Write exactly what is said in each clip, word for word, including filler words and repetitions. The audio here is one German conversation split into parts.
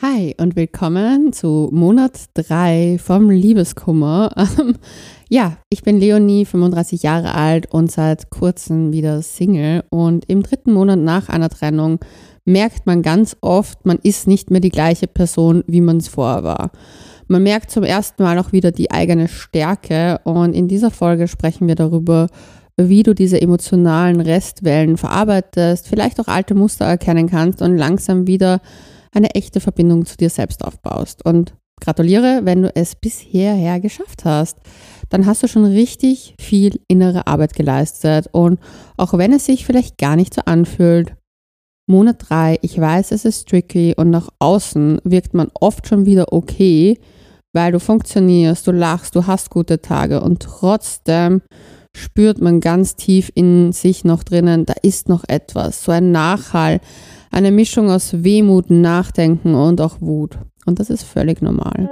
Hi und willkommen zu Monat drei vom Liebeskummer. Ähm, ja, ich bin Leonie, fünfunddreißig Jahre alt und seit kurzem wieder Single. Und im dritten Monat nach einer Trennung merkt man ganz oft, man ist nicht mehr die gleiche Person, wie man es vorher war. Man merkt zum ersten Mal auch wieder die eigene Stärke und in dieser Folge sprechen wir darüber, wie du diese emotionalen Restwellen verarbeitest, vielleicht auch alte Muster erkennen kannst und langsam wieder eine echte Verbindung zu dir selbst aufbaust. Und gratuliere, wenn du es bis hierher geschafft hast. Dann hast du schon richtig viel innere Arbeit geleistet. Und auch wenn es sich vielleicht gar nicht so anfühlt, Monat drei, ich weiß, es ist tricky und nach außen wirkt man oft schon wieder okay, weil du funktionierst, du lachst, du hast gute Tage und trotzdem spürt man ganz tief in sich noch drinnen, da ist noch etwas, so ein Nachhall, eine Mischung aus Wehmut, Nachdenken und auch Wut. Und das ist völlig normal.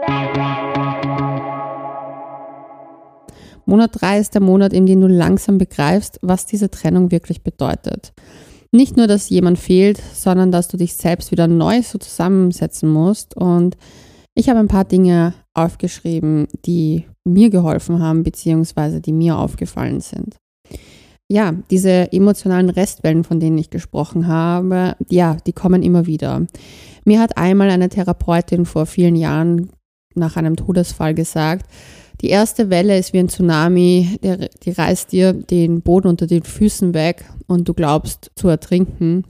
Monat drei ist der Monat, in dem du langsam begreifst, was diese Trennung wirklich bedeutet. Nicht nur, dass jemand fehlt, sondern dass du dich selbst wieder neu so zusammensetzen musst. Und ich habe ein paar Dinge aufgeschrieben, die mir geholfen haben, beziehungsweise die mir aufgefallen sind. Ja, diese emotionalen Restwellen, von denen ich gesprochen habe, ja, die kommen immer wieder. Mir hat einmal eine Therapeutin vor vielen Jahren nach einem Todesfall gesagt, die erste Welle ist wie ein Tsunami, der, die reißt dir den Boden unter den Füßen weg und du glaubst zu ertrinken.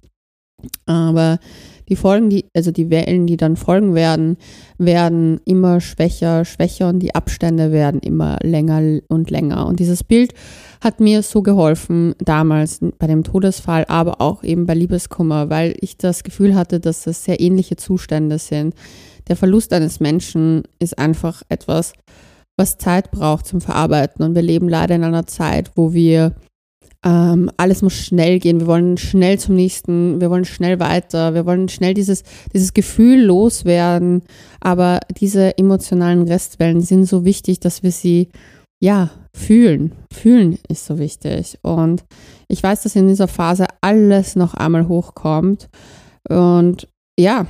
Aber die Folgen, die, also die Wellen, die dann folgen werden, werden immer schwächer, schwächer und die Abstände werden immer länger und länger. Und dieses Bild hat mir so geholfen, damals bei dem Todesfall, aber auch eben bei Liebeskummer, weil ich das Gefühl hatte, dass das sehr ähnliche Zustände sind. Der Verlust eines Menschen ist einfach etwas, was Zeit braucht zum Verarbeiten. Und wir leben leider in einer Zeit, wo wir Ähm, alles muss schnell gehen, wir wollen schnell zum nächsten, wir wollen schnell weiter, wir wollen schnell dieses, dieses Gefühl loswerden, aber diese emotionalen Restwellen sind so wichtig, dass wir sie, ja, fühlen. Fühlen ist so wichtig und ich weiß, dass in dieser Phase alles noch einmal hochkommt und ja,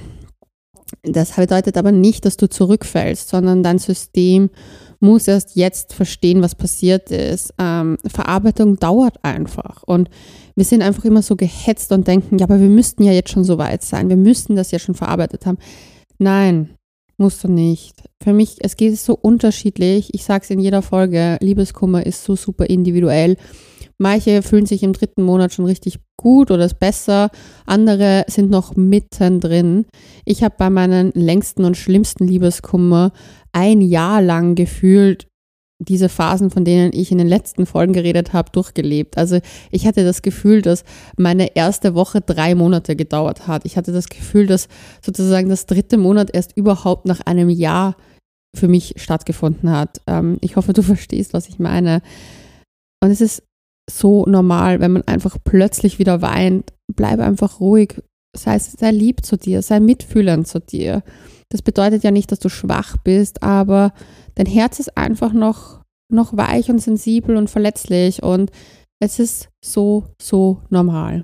das bedeutet aber nicht, dass du zurückfällst, sondern dein System muss erst jetzt verstehen, was passiert ist. Ähm, Verarbeitung dauert einfach und wir sind einfach immer so gehetzt und denken, ja, aber wir müssten ja jetzt schon so weit sein, wir müssten das ja schon verarbeitet haben. Nein, musst du nicht. Für mich, es geht so unterschiedlich. Ich sage es in jeder Folge, Liebeskummer ist so super individuell. Manche fühlen sich im dritten Monat schon richtig gut oder ist besser, andere sind noch mittendrin. Ich habe bei meinen längsten und schlimmsten Liebeskummer ein Jahr lang gefühlt diese Phasen, von denen ich in den letzten Folgen geredet habe, durchgelebt. Also ich hatte das Gefühl, dass meine erste Woche drei Monate gedauert hat. Ich hatte das Gefühl, dass sozusagen das dritte Monat erst überhaupt nach einem Jahr für mich stattgefunden hat. Ähm, ich hoffe, du verstehst, was ich meine. Und es ist so normal, wenn man einfach plötzlich wieder weint. Bleib einfach ruhig, sei, sei lieb zu dir, sei mitfühlend zu dir. Das bedeutet ja nicht, dass du schwach bist, aber dein Herz ist einfach noch, noch weich und sensibel und verletzlich und es ist so, so normal.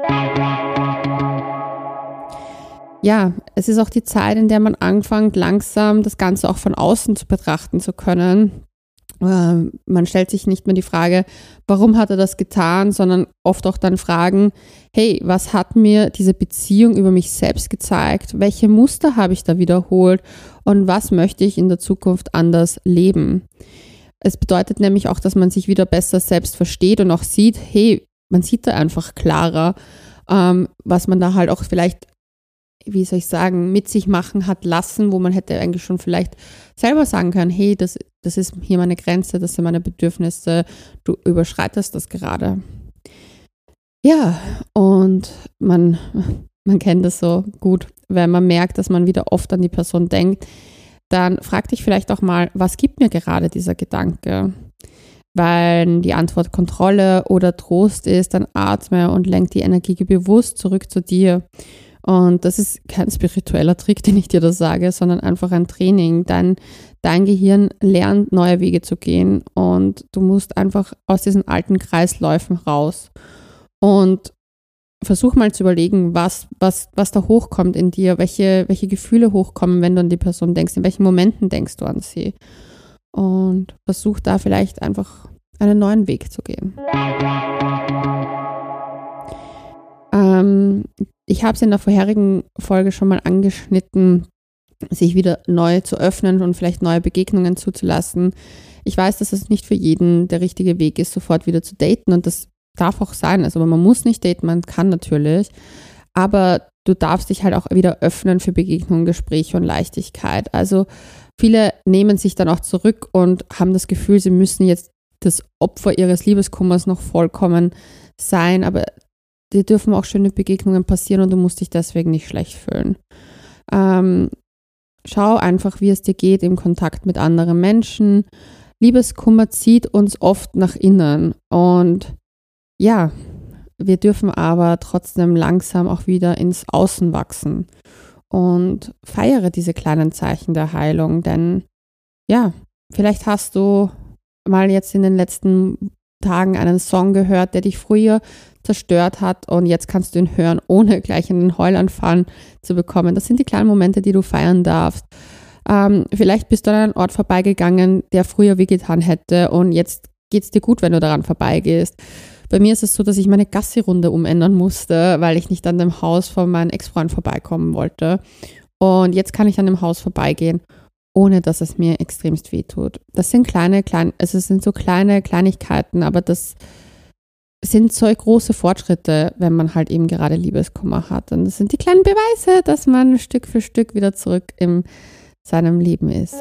Ja, es ist auch die Zeit, in der man anfängt, langsam das Ganze auch von außen zu betrachten zu können. Man stellt sich nicht mehr die Frage, warum hat er das getan, sondern oft auch dann fragen, hey, was hat mir diese Beziehung über mich selbst gezeigt? Welche Muster habe ich da wiederholt? Und was möchte ich in der Zukunft anders leben? Es bedeutet nämlich auch, dass man sich wieder besser selbst versteht und auch sieht, hey, man sieht da einfach klarer, ähm, was man da halt auch vielleicht, wie soll ich sagen, mit sich machen hat lassen, wo man hätte eigentlich schon vielleicht selber sagen können, hey, das, das ist hier meine Grenze, das sind meine Bedürfnisse, du überschreitest das gerade. Ja, und man, man kennt das so gut, wenn man merkt, dass man wieder oft an die Person denkt, dann frag dich vielleicht auch mal, was gibt mir gerade dieser Gedanke? Weil die Antwort Kontrolle oder Trost ist, dann atme und lenk die Energie bewusst zurück zu dir. Und das ist kein spiritueller Trick, den ich dir da sage, sondern einfach ein Training. Dein, dein Gehirn lernt, neue Wege zu gehen und du musst einfach aus diesen alten Kreisläufen raus. Und versuch mal zu überlegen, was, was, was da hochkommt in dir, welche, welche Gefühle hochkommen, wenn du an die Person denkst, in welchen Momenten denkst du an sie. Und versuch da vielleicht einfach einen neuen Weg zu gehen. Ähm, ich habe es in der vorherigen Folge schon mal angeschnitten, sich wieder neu zu öffnen und vielleicht neue Begegnungen zuzulassen. Ich weiß, dass es nicht für jeden der richtige Weg ist, sofort wieder zu daten, und das darf auch sein. Also man muss nicht daten, man kann natürlich, aber du darfst dich halt auch wieder öffnen für Begegnungen, Gespräche und Leichtigkeit. Also viele nehmen sich dann auch zurück und haben das Gefühl, sie müssen jetzt das Opfer ihres Liebeskummers noch vollkommen sein, aber dir dürfen auch schöne Begegnungen passieren und du musst dich deswegen nicht schlecht fühlen. Ähm, schau einfach, wie es dir geht im Kontakt mit anderen Menschen. Liebeskummer zieht uns oft nach innen, und ja, wir dürfen aber trotzdem langsam auch wieder ins Außen wachsen, und feiere diese kleinen Zeichen der Heilung, denn ja, vielleicht hast du mal jetzt in den letzten Tagen einen Song gehört, der dich früher zerstört hat, und jetzt kannst du ihn hören, ohne gleich einen Heulanfall zu bekommen. Das sind die kleinen Momente, die du feiern darfst. Ähm, vielleicht bist du an einen Ort vorbeigegangen, der früher wehgetan hätte, und jetzt geht es dir gut, wenn du daran vorbeigehst. Bei mir ist es so, dass ich meine Gassi-Runde umändern musste, weil ich nicht an dem Haus von meinem Ex-Freund vorbeikommen wollte. Und jetzt kann ich an dem Haus vorbeigehen, ohne dass es mir extremst wehtut. Das sind kleine, kleine, also es sind so kleine Kleinigkeiten, aber das sind so große Fortschritte, wenn man halt eben gerade Liebeskummer hat. Und das sind die kleinen Beweise, dass man Stück für Stück wieder zurück in seinem Leben ist.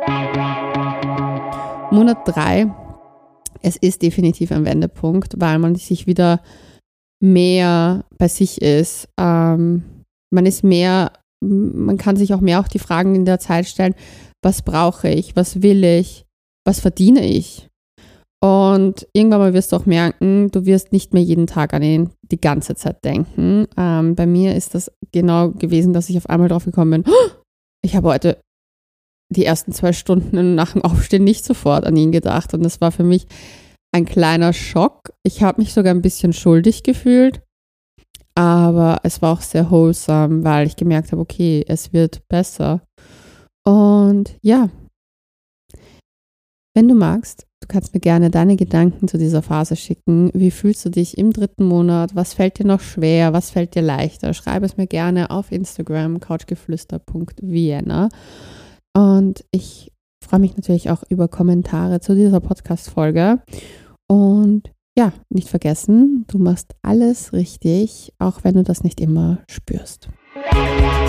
Monat drei. Es ist definitiv ein Wendepunkt, weil man sich wieder mehr bei sich ist. Ähm, man ist mehr, man kann sich auch mehr auch die Fragen in der Zeit stellen, was brauche ich, was will ich, was verdiene ich? Und irgendwann mal wirst du auch merken, du wirst nicht mehr jeden Tag an ihn die ganze Zeit denken. Ähm, bei mir ist das genau gewesen, dass ich auf einmal drauf gekommen bin, oh, ich habe heute die ersten zwei Stunden nach dem Aufstehen nicht sofort an ihn gedacht. Und das war für mich ein kleiner Schock. Ich habe mich sogar ein bisschen schuldig gefühlt, aber es war auch sehr wholesome, weil ich gemerkt habe, okay, es wird besser. Und ja, wenn du magst, du kannst mir gerne deine Gedanken zu dieser Phase schicken. Wie fühlst du dich im dritten Monat? Was fällt dir noch schwer? Was fällt dir leichter? Schreib es mir gerne auf Instagram, couchgeflüster punkt vienna. Und ich freue mich natürlich auch über Kommentare zu dieser Podcast-Folge. Und ja, nicht vergessen, du machst alles richtig, auch wenn du das nicht immer spürst.